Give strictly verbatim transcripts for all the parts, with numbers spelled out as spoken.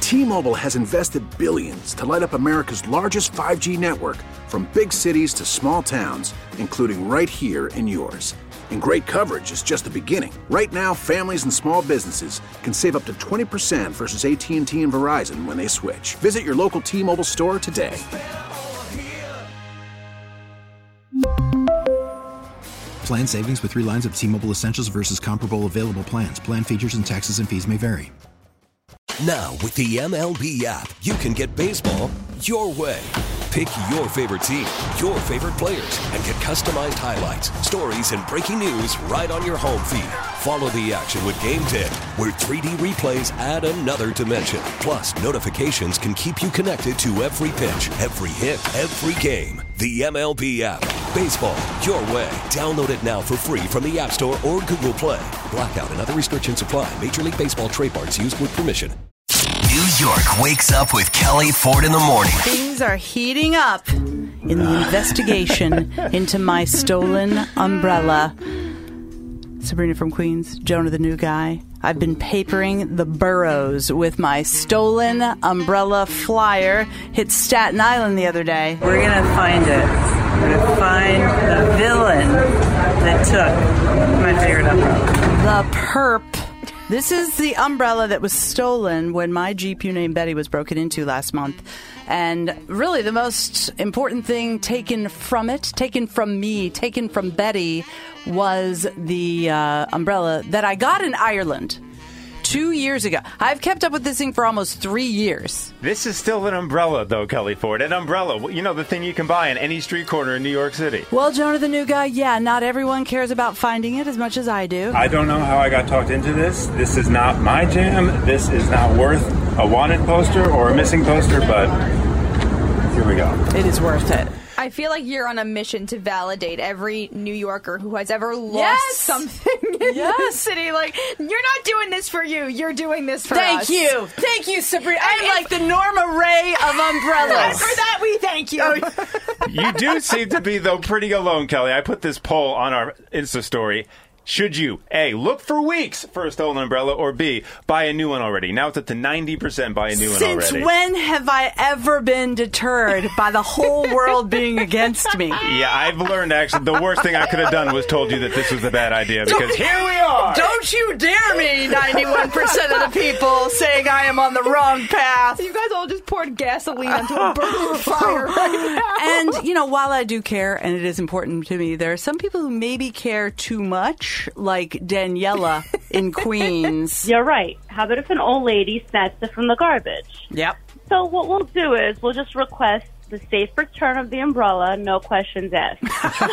T-Mobile has invested billions to light up America's largest five G network, from big cities to small towns, including right here in yours. And great coverage is just the beginning. Right now, families and small businesses can save up to twenty percent versus A T and T and Verizon when they switch. Visit your local T-Mobile store today. Plan savings with three lines of T-Mobile Essentials versus comparable available plans. Plan features and taxes and fees may vary. Now, with the M L B app, you can get baseball your way. Pick your favorite team, your favorite players, and get customized highlights, stories, and breaking news right on your home feed. Follow the action with Game Day, where three D replays add another dimension. Plus, notifications can keep you connected to every pitch, every hit, every game. The M L B app. Baseball your way. Download it now for free from the App Store or Google Play. Blackout and other restrictions apply. Major League Baseball trademarks used with permission. New York wakes up with Kelly Ford in the morning. Things are heating up in the investigation into my stolen umbrella. Sabrina from Queens, Jonah the new guy. I've been papering the boroughs with my stolen umbrella flyer. Hit Staten Island the other day. We're going to find it. We're going to find the villain that took my favorite umbrella. The perp. This is the umbrella that was stolen when my Jeep You Named Betty was broken into last month. And really the most important thing taken from it, taken from me, taken from Betty, was the uh, umbrella that I got in Ireland two years ago. I've kept up with this thing for almost three years. This is still an umbrella, though, Kelly Ford. An umbrella. You know, the thing you can buy in any street corner in New York City. Well, Jonah the new guy, yeah, not everyone cares about finding it as much as I do. I don't know how I got talked into this. This is not my jam. This is not worth a wanted poster or a missing poster, but here we go. It is worth it. I feel like you're on a mission to validate every New Yorker who has ever lost yes! something in yes. the city. Like, you're not doing this for you. You're doing this for thank us. Thank you. Thank you, Sabrina. I'm like the Norma Ray of umbrellas. And for that, we thank you. You do seem to be, though, pretty alone, Kelly. I put this poll on our Insta story. Should you, A, look for weeks for a stolen umbrella, or B, buy a new one already? Now it's up to ninety percent buy a new Since one already. Since when have I ever been deterred by the whole world being against me? Yeah, I've learned, actually, the worst thing I could have done was told you that this was a bad idea, because don't, here we are! Don't you dare me, ninety-one percent of the people saying I am on the wrong path. You guys all just poured gasoline onto a burning fire right now. And, you know, while I do care, and it is important to me, there are some people who maybe care too much, like Daniela in Queens. You're right. How about if an old lady snatched it from the garbage? Yep. So what we'll do is we'll just request the safe return of the umbrella, no questions asked.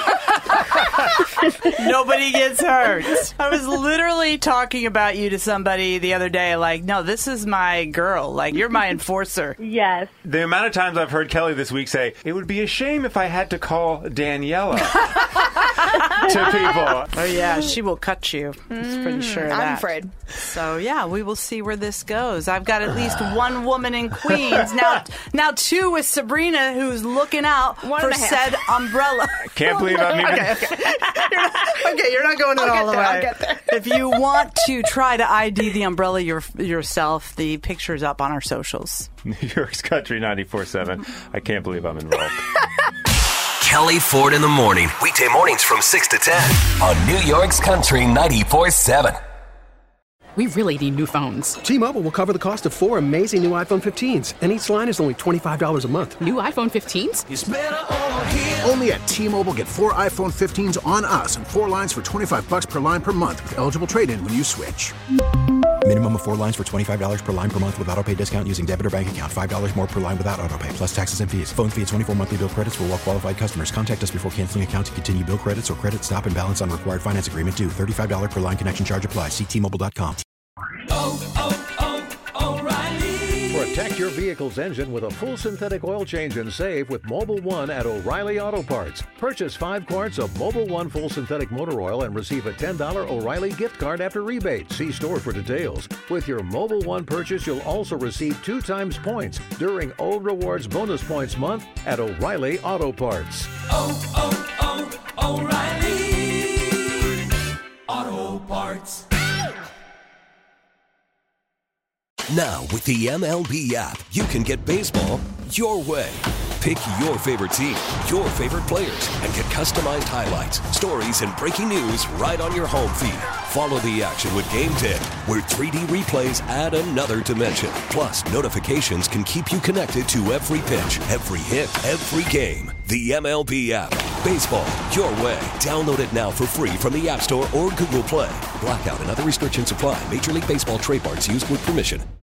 Nobody gets hurt. I was literally talking about you to somebody the other day, like, no, this is my girl. Like, you're my enforcer. Yes. The amount of times I've heard Kelly this week say, it would be a shame if I had to call Daniela to people. Oh, yeah, she will cut you. I'm mm, pretty sure of that. I'm afraid. So, yeah, we will see where this goes. I've got at least one woman in Queens. Now, now two with Sabrina, who's looking out one for said umbrella. Can't believe I'm even... Okay, okay. You're not, okay, you're not going in I'll all the there, way. I'll get there. If you want to try to I D the umbrella your, yourself, the picture's up on our socials. New York's Country ninety-four seven. I can't believe I'm involved. Kelly Ford in the morning. Weekday mornings from six to ten on New York's Country ninety-four seven. We really need new phones. T-Mobile will cover the cost of four amazing new iPhone fifteens, and each line is only twenty-five dollars a month. New iPhone fifteens? It's better over here. Only at T-Mobile, get four iPhone fifteens on us and four lines for twenty-five bucks per line per month with eligible trade-in when you switch. Minimum of four lines for twenty-five dollars per line per month with autopay discount using debit or bank account. five dollars more per line without autopay, plus taxes and fees. Phone fee at twenty-four monthly bill credits for well-qualified customers. Contact us before canceling account to continue bill credits or credit stop and balance on required finance agreement due. thirty-five dollars per line connection charge applies. See T Mobile dot com. Oh, oh, oh, O'Reilly. Protect your vehicle's engine with a full synthetic oil change and save with Mobil one at O'Reilly Auto Parts. Purchase five quarts of Mobil one full synthetic motor oil and receive a ten dollars O'Reilly gift card after rebate. See store for details. With your Mobil one purchase, you'll also receive two times points during O Rewards Bonus Points Month at O'Reilly Auto Parts. Oh, oh, oh, O'Reilly Auto Parts. Now, with the M L B app, you can get baseball your way. Pick your favorite team, your favorite players, and get customized highlights, stories, and breaking news right on your home feed. Follow the action with Game ten, where three D replays add another dimension. Plus, notifications can keep you connected to every pitch, every hit, every game. The M L B app. Baseball your way. Download it now for free from the App Store or Google Play. Blackout and other restrictions apply. Major League Baseball trademarks used with permission.